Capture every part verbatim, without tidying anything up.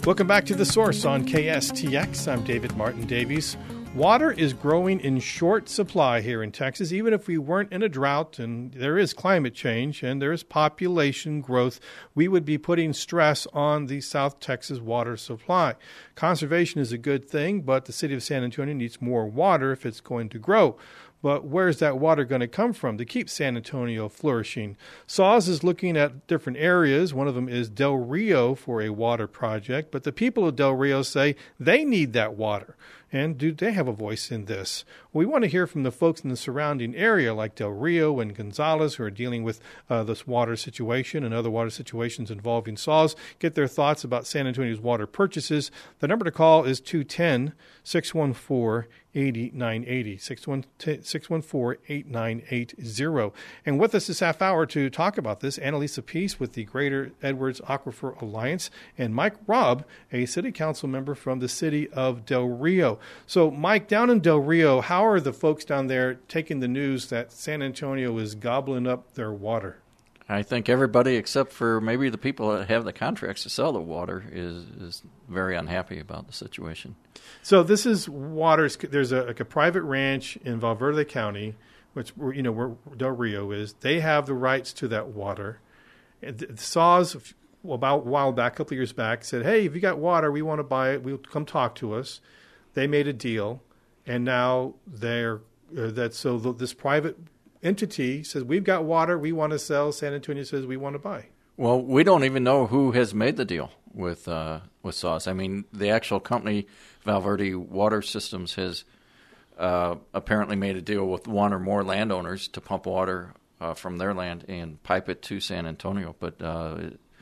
Welcome back to The Source on K S T X. I'm David Martin Davies. Water is growing in short supply here in Texas, even if we weren't in a drought and there is climate change and there is population growth, we would be putting stress on the South Texas water supply. Conservation is a good thing, but the city of San Antonio needs more water if it's going to grow. But where's that water going to come from to keep San Antonio flourishing? S A W S is looking at different areas. One of them is Del Rio for a water project. But the people of Del Rio say they need that water. And do they have a voice in this? We want to hear from the folks in the surrounding area like Del Rio and Gonzales who are dealing with uh, this water situation and other water situations involving S A W S. Get their thoughts about San Antonio's water purchases. The number to call is two one zero, six one four, eight nine eight zero, six one four, eight nine eight zero. And with us this half hour to talk about this, Annalisa Peace with the Greater Edwards Aquifer Alliance and Mike Robb, a city council member from the city of Del Rio. So, Mike, down in Del Rio, how are the folks down there taking the news that San Antonio is gobbling up their water? I think everybody except for maybe the people that have the contracts to sell the water is, is very unhappy about the situation. So this is water. There's a, like a private ranch in Valverde County, which, you know, where Del Rio is. They have the rights to that water. The S A W S, about a while back, a couple of years back, said, hey, if you got water, we want to buy it. We'll come talk to us. They made a deal, and now they're uh, that so the, this private entity says, we've got water, we want to sell. San Antonio says, we want to buy. Well, we don't even know who has made the deal with uh, with S A W S. I mean, the actual company, Valverde Water Systems, has uh, apparently made a deal with one or more landowners to pump water uh, from their land and pipe it to San Antonio. But, uh,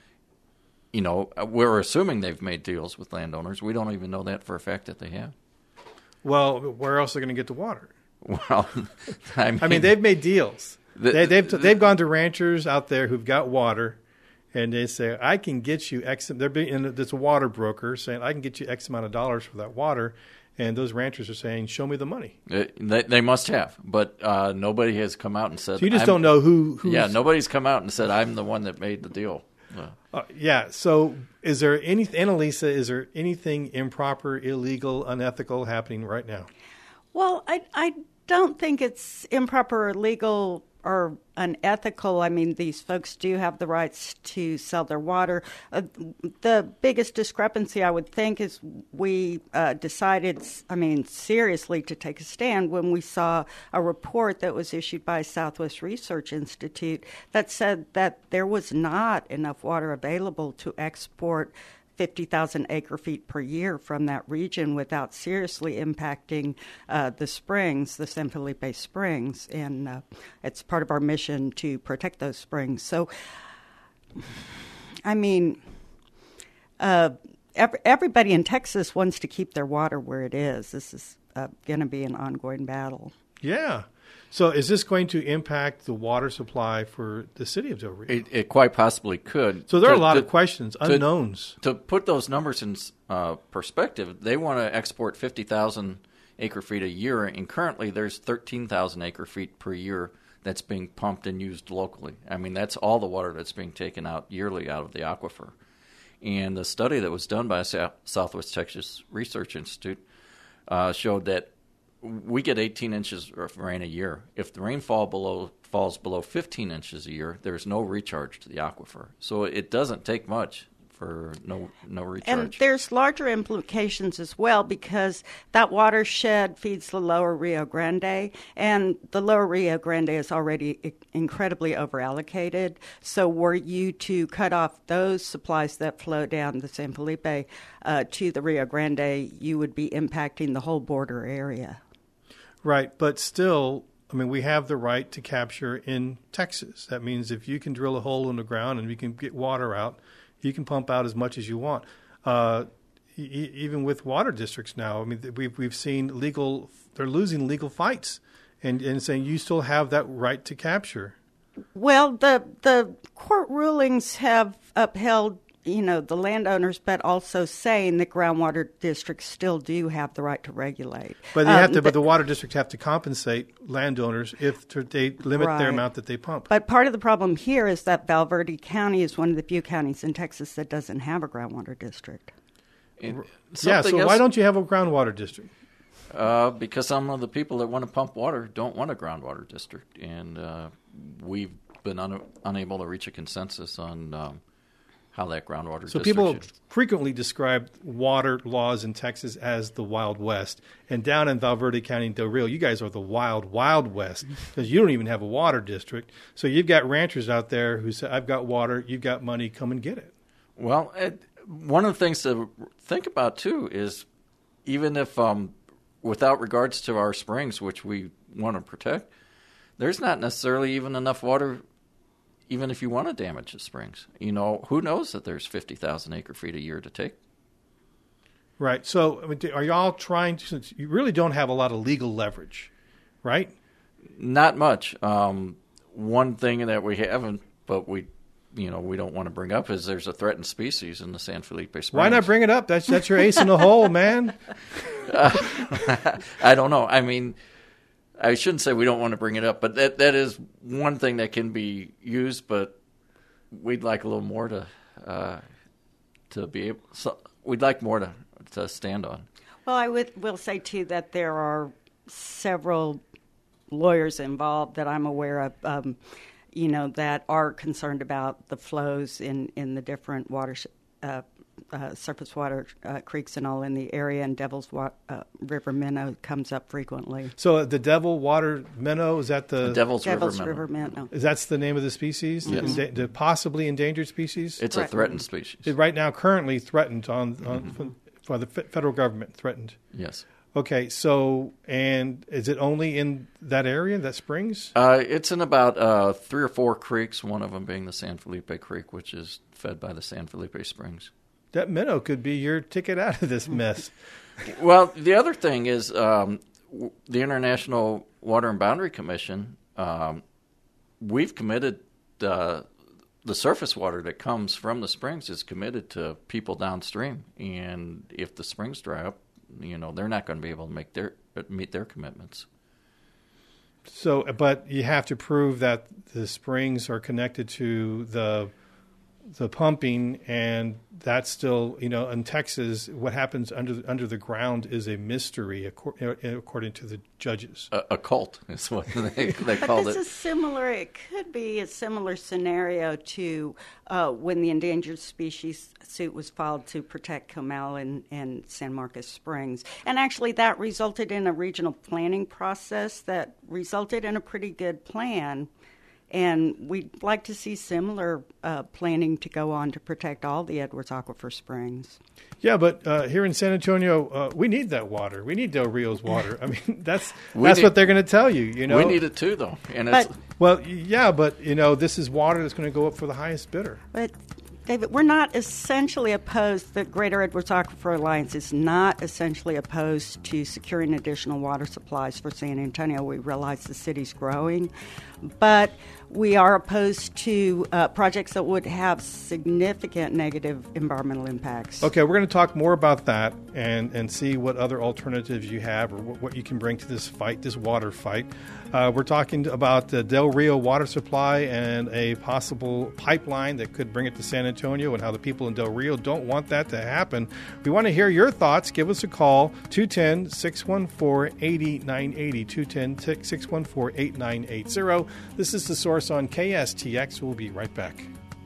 you know, we're assuming they've made deals with landowners. We don't even know that for a fact that they have. Well, where else are they going to get the water? Well, I mean, I mean they've made deals. The, they, they've they've gone to ranchers out there who've got water, and they say, "I can get you X." They're being it's a water broker saying, "I can get you X amount of dollars for that water," and those ranchers are saying, "Show me the money." It, they, they must have, but uh, nobody has come out and said. So you just I'm, don't know who. Who's, yeah, nobody's come out and said, "I'm the one that made the deal." Uh, uh, yeah. So, is there any, Annalisa? Is there anything improper, illegal, unethical happening right now? Well, I I don't think it's improper or illegal or unethical. I mean, these folks do have the rights to sell their water. Uh, the biggest discrepancy, I would think, is we uh, decided, I mean, seriously to take a stand when we saw a report that was issued by Southwest Research Institute that said that there was not enough water available to export fifty thousand acre feet per year from that region without seriously impacting uh, the springs, the San Felipe Springs, and uh, it's part of our mission to protect those springs. So, I mean, uh, every, everybody in Texas wants to keep their water where it is. This is uh, going to be an ongoing battle. Yeah. So is this going to impact the water supply for the city of Del Rio? It, it quite possibly could. So there to, are a lot to, of questions, to, unknowns. To put those numbers in uh, perspective, they want to export fifty thousand acre feet a year, and currently there's thirteen thousand acre feet per year that's being pumped and used locally. I mean, that's all the water that's being taken out yearly out of the aquifer. And the study that was done by South, Southwest Texas Research Institute uh, showed that we get eighteen inches of rain a year. If the rainfall below falls below fifteen inches a year, there's no recharge to the aquifer. So it doesn't take much for no no recharge. And there's larger implications as well because that watershed feeds the lower Rio Grande, and the lower Rio Grande is already incredibly overallocated. So were you to cut off those supplies that flow down the San Felipe uh, to the Rio Grande, you would be impacting the whole border area. Right, but still, I mean, we have the right to capture in Texas. That means if you can drill a hole in the ground and we can get water out, you can pump out as much as you want. Uh, e- even with water districts now, I mean, we've we've seen legal, they're losing legal fights and, and saying you still have that right to capture. Well, the the court rulings have upheld, you know, the landowners, but also saying that groundwater districts still do have the right to regulate. But they have um, to. But the water district have to compensate landowners if they limit right. their amount that they pump. But part of the problem here is that Valverde County is one of the few counties in Texas that doesn't have a groundwater district. Yeah, so else, why don't you have a groundwater district? Uh, because some of the people that want to pump water don't want a groundwater district, and uh, we've been un- unable to reach a consensus on um, how that groundwater so district people should. frequently describe water laws in Texas as the Wild West. And down in Valverde County, Del Rio, you guys are the Wild, Wild West because you don't even have a water district. So you've got ranchers out there who say, I've got water, you've got money, come and get it. Well, it, one of the things to think about, too, is even if, um, without regards to our springs, which we want to protect, there's not necessarily even enough water even if you want to damage the springs. You know, who knows that there's fifty thousand acre feet a year to take? Right. So I mean, are you all trying to, since you really don't have a lot of legal leverage, right? Not much. Um, one thing that we haven't, but we, you know, we don't want to bring up is there's a threatened species in the San Felipe Springs. Why not bring it up? That's that's your ace in the hole, man. uh, I don't know. I mean, I shouldn't say we don't want to bring it up, but that that is one thing that can be used. But we'd like a little more to uh, to be able. So we'd like more to to stand on. Well, I would will say too that there are several lawyers involved that I'm aware of. Um, you know, that are concerned about the flows in, in the different water, uh, uh, surface water uh, creeks and all in the area, and Devil's wa- uh, River Minnow comes up frequently. So the Devil Water Minnow, is that the... the Devil's, Devil's River, River Minnow. Minnow. Is that's the name of the species? Yes. The, the possibly endangered species? It's Right. a threatened species. It right now currently threatened on, on Mm-hmm. from, for the fe- federal government, threatened. Yes. Okay, so, and is it only in that area, that springs? Uh, it's in about uh, three or four creeks, one of them being the San Felipe Creek, which is fed by the San Felipe Springs. That minnow could be your ticket out of this mess. Well, the other thing is um, w- the International Water and Boundary Commission, um, we've committed uh, the surface water that comes from the springs is committed to people downstream. And if the springs dry up, you know, they're not going to be able to make their meet their commitments. So, but you have to prove that the springs are connected to the the pumping, and that's still, you know, in Texas, what happens under under the ground is a mystery, according to the judges. A, a cult is what they, they But called this it. is similar. It could be a similar scenario to uh, when the endangered species suit was filed to protect Comal and, and San Marcos Springs. And actually that resulted in a regional planning process that resulted in a pretty good plan. And we'd like to see similar uh, planning to go on to protect all the Edwards Aquifer Springs. Yeah, but uh, here in San Antonio, uh, we need that water. We need Del Rio's water. I mean, that's We that's need- what they're going to tell you. You know, We need it too, though, and it's But- Well, yeah, but you know, this is water that's going to go up for the highest bidder. But, David, we're not essentially opposed, the Greater Edwards Aquifer Alliance is not essentially opposed to securing additional water supplies for San Antonio. We realize the city's growing, but we are opposed to uh, projects that would have significant negative environmental impacts. Okay, we're going to talk more about that and, and see what other alternatives you have or what, what you can bring to this fight, this water fight. Uh, we're talking about the Del Rio water supply and a possible pipeline that could bring it to San Antonio and how the people in Del Rio don't want that to happen. We want to hear your thoughts. Give us a call, two one zero, six one four, eight nine eight zero, two one zero, six one four, eight nine eight zero. This is The Source on K S T X. We'll be right back.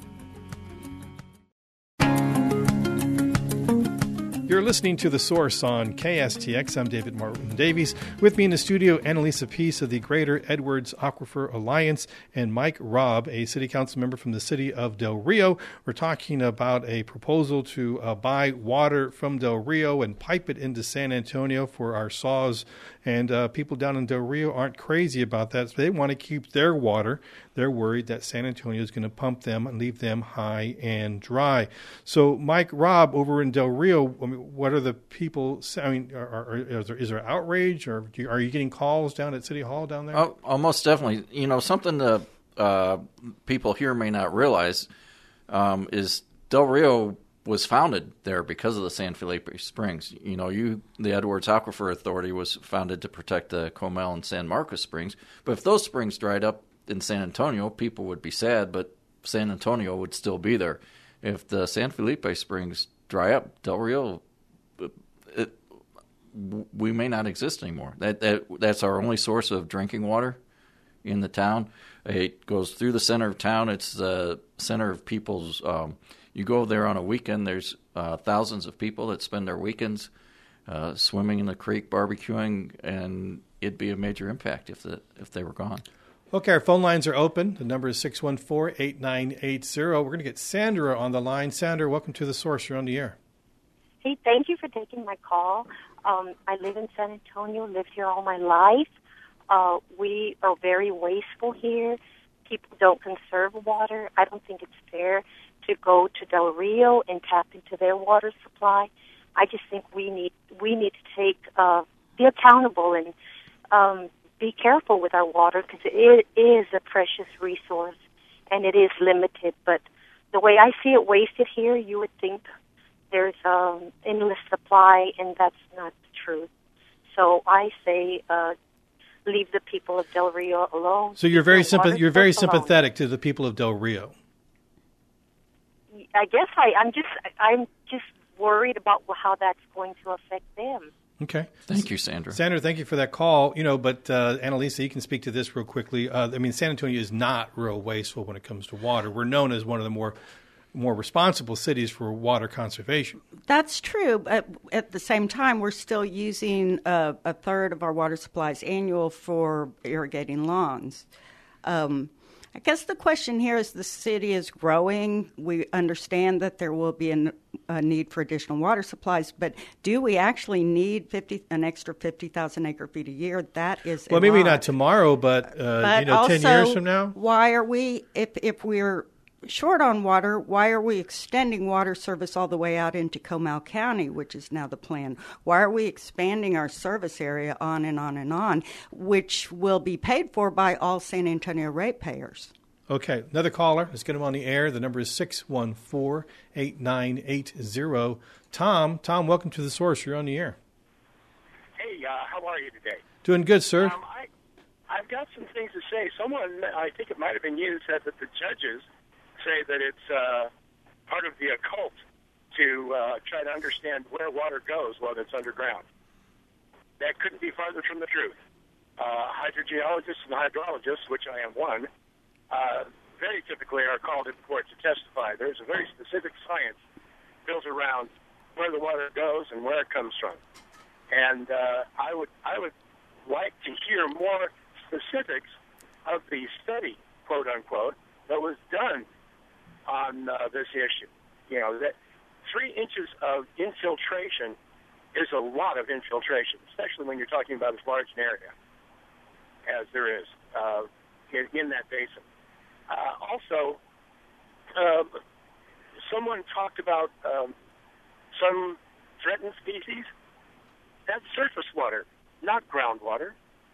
You're listening to The Source on K S T X. I'm David Martin Davies. With me in the studio, Annalisa Peace of the Greater Edwards Aquifer Alliance and Mike Robb, a city council member from the city of Del Rio. We're talking about a proposal to uh, buy water from Del Rio and pipe it into San Antonio for our saws. And uh, people down in Del Rio aren't crazy about that. So they want to keep their water. They're worried that San Antonio is going to pump them and leave them high and dry. So, Mike Robb, over in Del Rio, I mean, what are the people? I mean, are, are, is, there, is there outrage, or do you, are you getting calls down at City Hall down there? Oh, oh, most definitely. You know, something that uh, people here may not realize um, is Del Rio was founded there because of the San Felipe Springs. You know, you the Edwards Aquifer Authority was founded to protect the Comal and San Marcos Springs. But if those springs dried up in San Antonio, people would be sad, but San Antonio would still be there. If the San Felipe Springs dry up, Del Rio w- we may not exist anymore. That that that's our only source of drinking water in the town. It goes through the center of town. It's the center of people's. Um, you go there on a weekend. There's uh, thousands of people that spend their weekends uh, swimming in the creek, barbecuing, and it'd be a major impact if the if they were gone. Okay, our phone lines are open. The number is six one four, eight nine eight zero. We're going to get Sandra on the line. Sandra, welcome to The Source. You're on the air. Hey, thank you for taking my call. Um, I live in San Antonio, lived here all my life. Uh, we are very wasteful here. People don't conserve water. I don't think it's fair to go to Del Rio and tap into their water supply. I just think we need we need to take uh, be accountable and um, be careful with our water, because it is a precious resource and it is limited. But the way I see it wasted here, you would think there's um, endless supply, and that's not the truth. So I say uh, leave the people of Del Rio alone. So you're very sympa- you're very alone. sympathetic to the people of Del Rio. I guess I, I'm just I'm just worried about how that's going to affect them. Okay. Thank you, Sandra. Sandra, thank you for that call. You know, but uh, Annalisa, you can speak to this real quickly. Uh, I mean, San Antonio is not real wasteful when it comes to water. We're known as one of the more more responsible cities for water conservation. That's true, but at the same time, we're still using a, a third of our water supplies annual for irrigating lawns. Um, I guess the question here is the city is growing. We understand that there will be an, a need for additional water supplies, but do we actually need fifty an extra fifty thousand acre feet a year? That is well, a maybe lot. not tomorrow, but, uh, but you know, also, ten years from now. Why are we if if we're short on water, why are we extending water service all the way out into Comal County, which is now the plan? Why are we expanding our service area on and on and on, which will be paid for by all San Antonio ratepayers? Okay, another caller. Let's get him on the air. The number is six one four, eight nine eight zero. Tom, Tom, welcome to The Source. You're on the air. Hey, uh, how are you today? Doing good, sir. Um, I, I've got some things to say. Someone, I think it might have been you, said that the judges say that it's uh, part of the occult to uh, try to understand where water goes while it's underground. That couldn't be farther from the truth. Uh, hydrogeologists and hydrologists, which I am one, uh, very typically are called in court to testify. There's a very specific science built around where the water goes and where it comes from. And uh, I would I would like to hear more specifics of the study, quote unquote, that was done on uh, this issue. You know, that three inches of infiltration is a lot of infiltration, especially when you're talking about as large an area as there is uh, in, in that basin. Uh, also, uh, someone talked about um, some threatened species. That's surface water, not groundwater.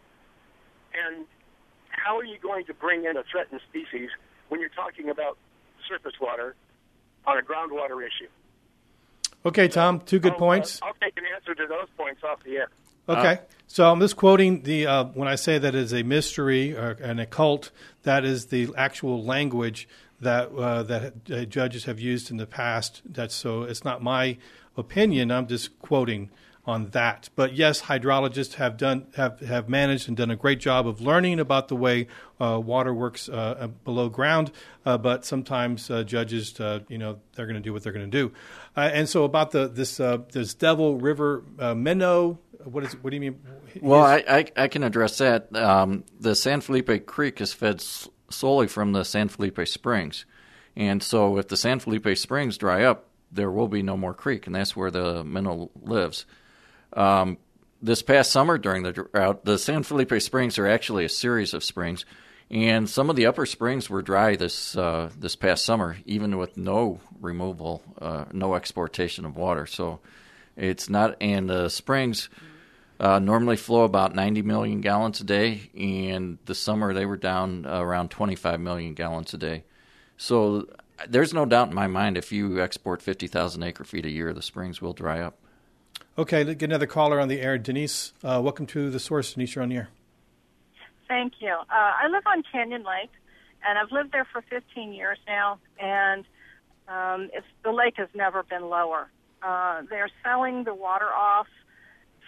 And how are you going to bring in a threatened species when you're talking about surface water on a groundwater issue? Okay, Tom, two good I'll, points. Uh, I'll take an answer to those points off the air. Okay, so I'm just quoting the uh, when I say that is a mystery or an occult, that is the actual language that uh, that uh, judges have used in the past. That's so it's not my opinion. I'm just quoting on that. But yes, hydrologists have done have, have managed and done a great job of learning about the way uh, water works uh, below ground. Uh, but sometimes uh, judges, uh, you know, they're going to do what they're going to do. Uh, and so about the this uh, this Devil River uh, minnow. What is? What do you mean? Well, I, I, I can address that. Um, the San Felipe Creek is fed s- solely from the San Felipe Springs. And so if the San Felipe Springs dry up, there will be no more creek, and that's where the minnow lives. Um, this past summer during the drought, the San Felipe Springs are actually a series of springs, and some of the upper springs were dry this uh, this past summer, even with no removal, uh, no exportation of water. So it's not, and the springs uh, normally flow about ninety million gallons a day, and this summer they were down uh, around twenty-five million gallons a day. So there's no doubt in my mind if you export fifty thousand acre feet a year, the springs will dry up. Okay, let's get another caller on the air. Denise, uh, welcome to The Source. Denise, you're on the air. Thank you. Uh, I live on Canyon Lake, and I've lived there for fifteen years now, and um, it's, the lake has never been lower. Uh, they're selling the water off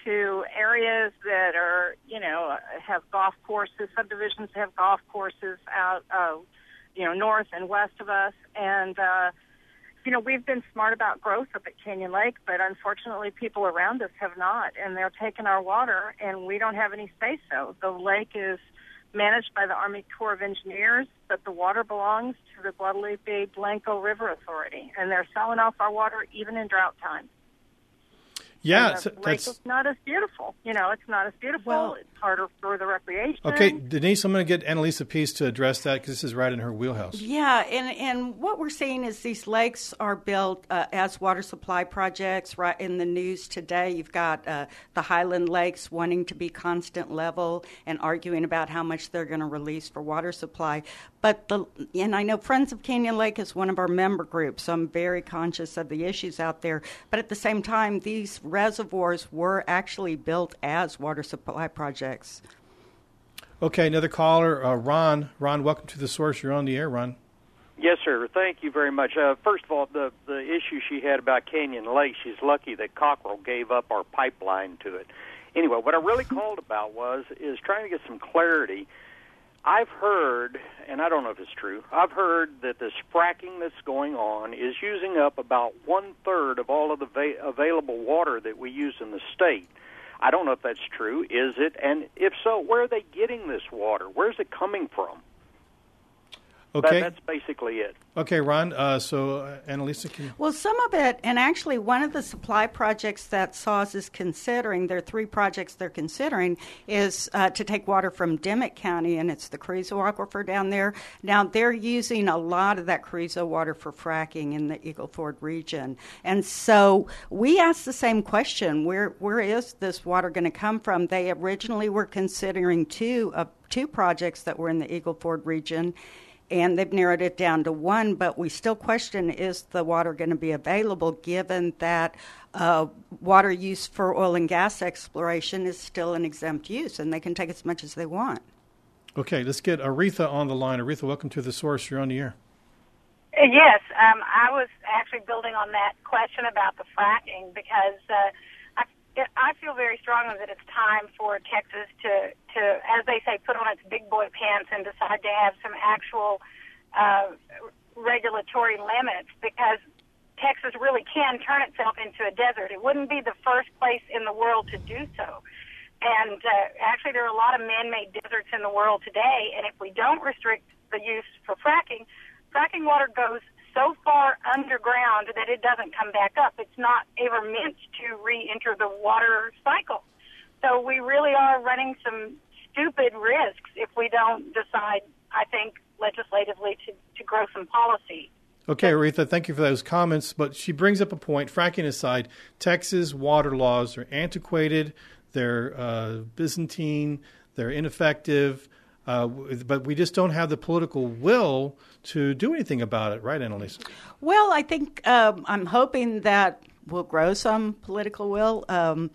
to areas that are, you know, have golf courses, subdivisions have golf courses out, uh, you know, north and west of us. And, uh, you know, we've been smart about growth up at Canyon Lake, but unfortunately people around us have not, and they're taking our water, and we don't have any say-so. The lake is managed by the Army Corps of Engineers, but the water belongs to the Guadalupe Blanco River Authority, and they're selling off our water even in drought time. Yeah, and the so lake that's is not as beautiful. You know, it's not as beautiful. Well, it's harder for the recreation. okay. Denise, I'm going to get Annalisa Peace to address that because this is right in her wheelhouse. Yeah, and, and what we're seeing is these lakes are built uh, as water supply projects. Right in the news today, you've got uh, the Highland Lakes wanting to be constant level and arguing about how much they're going to release for water supply. But the and I know Friends of Canyon Lake is one of our member groups, so I'm very conscious of the issues out there. But at the same time, these reservoirs were actually built as water supply projects. Okay, another caller, uh, Ron. Ron, welcome to The Source. You're on the air, Ron. Yes, sir. Thank you very much. Uh, first of all, the, the issue she had about Canyon Lake, she's lucky that Cockrell gave up our pipeline to it. Anyway, what I really called about was is trying to get some clarity. I've heard, and I don't know if it's true, I've heard that this fracking that's going on is using up about one-third of all of the va- available water that we use in the state. I don't know if that's true. Is it? And if so, where are they getting this water? Where's it coming from? Okay. That, that's basically it. Okay, Ron. Uh, so, uh, Annalisa, can you... Well, some of it, and actually one of the supply projects that S A W S is considering, there are three projects they're considering, is uh, to take water from Dimmitt County, and it's the Carrizo Aquifer down there. Now, they're using a lot of that Carrizo water for fracking in the Eagle Ford region. And so we asked the same question, where where is this water going to come from? They originally were considering two, uh, two projects that were in the Eagle Ford region, and they've narrowed it down to one, but we still question, is the water going to be available given that uh, water use for oil and gas exploration is still an exempt use, and they can take as much as they want. Okay, let's get Aretha on the line. Aretha, welcome to The Source. You're on the air. Yes, um, I was actually building on that question about the fracking because uh, I, I feel very strongly that it's time for Texas to, to, as they say, put on its big boy pants and decide to have some actual uh, regulatory limits, because Texas really can turn itself into a desert. It wouldn't be the first place in the world to do so. And uh, actually, there are a lot of man-made deserts in the world today, and if we don't restrict the use for fracking, fracking water goes so far underground that it doesn't come back up. It's not ever meant to re-enter the water cycle. So we really are running some stupid risks if we don't decide, I think, legislatively to, to grow some policy. Okay, Aretha, thank you for those comments. But she brings up a point, fracking aside, Texas water laws are antiquated, they're uh, Byzantine, they're ineffective, uh, but we just don't have the political will to do anything about it, right, Annalisa? Well, I think um, I'm hoping that we'll grow some political will. Um,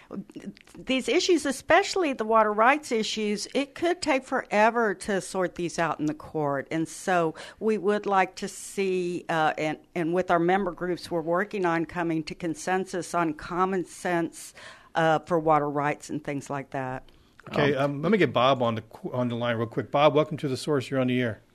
these issues, especially the water rights issues, it could take forever to sort these out in the court. And so we would like to see, uh, and, and with our member groups, we're working on coming to consensus on common sense uh, for water rights and things like that. Okay, um, let me get Bob on the on the line real quick. Bob, welcome to The Source. You're on the air.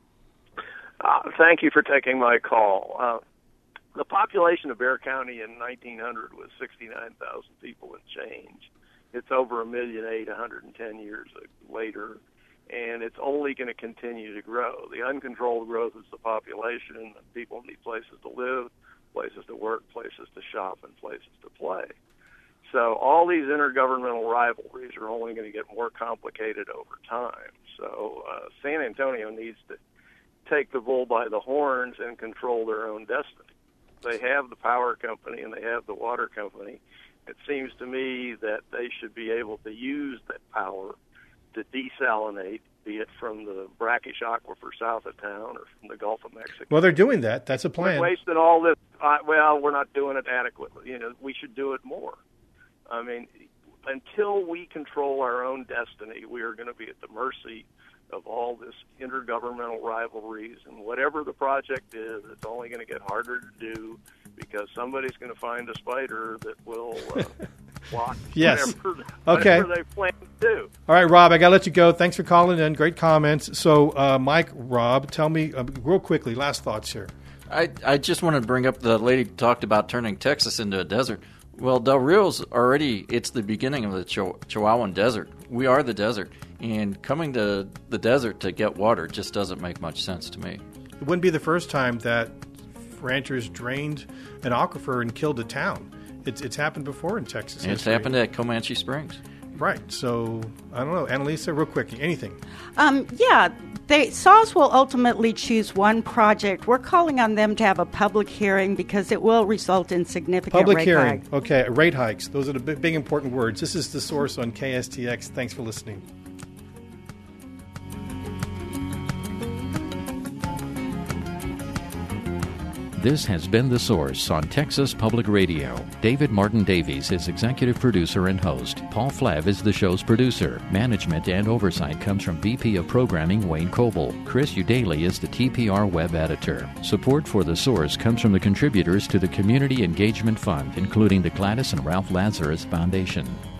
Uh, thank you for taking my call. Uh, the population of Bexar County in nineteen hundred was sixty-nine thousand people and change. It's over a million eight one hundred ten years later, and it's only going to continue to grow. The uncontrolled growth is the population, and people need places to live, places to work, places to shop, and places to play. So all these intergovernmental rivalries are only going to get more complicated over time. So uh, San Antonio needs to take the bull by the horns and control their own destiny. They have the power company and they have the water company. It seems to me that they should be able to use that power to desalinate, be it from the brackish aquifer south of town or from the Gulf of Mexico. Well, they're doing that. That's a plan. We're wasting all this. Uh, well, we're not doing it adequately. You know, we should do it more. I mean, until we control our own destiny, we are going to be at the mercy of all this intergovernmental rivalries, and whatever the project is, it's only going to get harder to do because somebody's going to find a spider that will uh, block. Yes. Whatever, Okay. whatever they plan to do. All right, Rob, I got to let you go. Thanks for calling in. Great comments. So, uh, Mike, Rob, tell me uh, real quickly, last thoughts here. I, I just wanted to bring up the lady talked about turning Texas into a desert. Well, Del Rio's already, it's the beginning of the Chihu- Chihuahuan Desert. We are the desert. And coming to the desert to get water just doesn't make much sense to me. It wouldn't be the first time that ranchers drained an aquifer and killed a town. It's, it's happened before in Texas. And it's history. happened at Comanche Springs. Right. So, I don't know. Annalisa, real quick, anything? Um, yeah, they, S A W S will ultimately choose one project. We're calling on them to have a public hearing because it will result in significant Public rate hearing. hike. Okay, rate hikes. Those are the big, big important words. This is The Source on K S T X. Thanks for listening. This has been The Source on Texas Public Radio. David Martin Davies is executive producer and host. Paul Flav is the show's producer. Management and oversight comes from V P of Programming Wayne Coble. Chris Udaly is the T P R web editor. Support for The Source comes from the contributors to the Community Engagement Fund, including the Gladys and Ralph Lazarus Foundation.